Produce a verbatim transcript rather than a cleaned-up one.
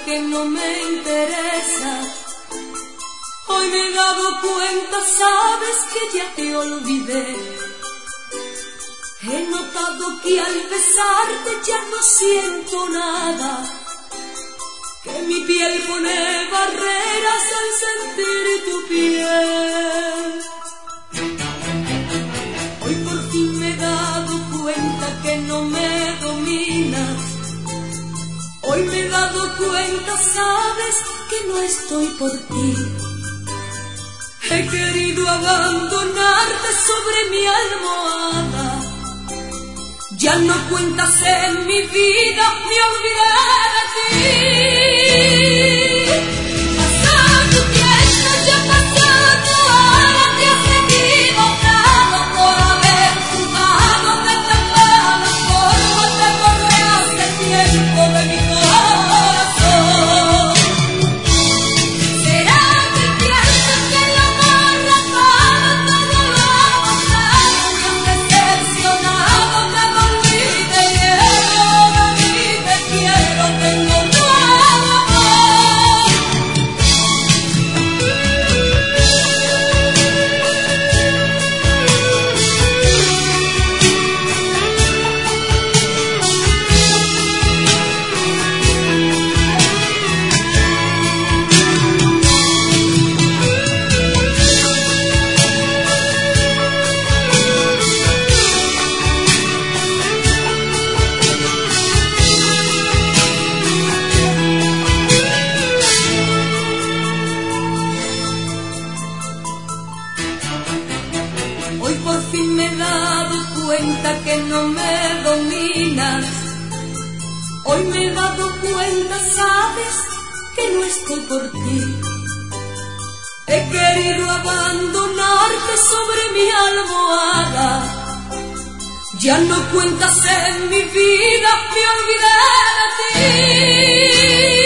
que no me interesa. Hoy me he dado cuenta, sabes que ya te olvidé. He notado que al besarte ya no siento nada, que mi piel pone barreras al sentir tu piel. Hoy por fin me he dado cuenta que no me dominas. Hoy me he dado cuenta, sabes que no estoy por ti. He querido abandonarte sobre mi almohada. Ya no cuentas en mi vida, me olvidé de ti. Pasado tiempo, ya pasado, ahora te has equivocado por haber jugado de tan mala forma, te borraste el tiempo de mi corazón. ¿Será que piensas que el amor la paga todo lo avanzado? Me han decepcionado, me olvidé, lleno de mí, te quiero, tengo nuevo amor. Hoy por fin me he dado cuenta que no me dominas. Hoy me he dado cuenta, sabes que no estoy por ti. He querido abandonarte sobre mi almohada. Ya no cuentas en mi vida, me olvidé de ti.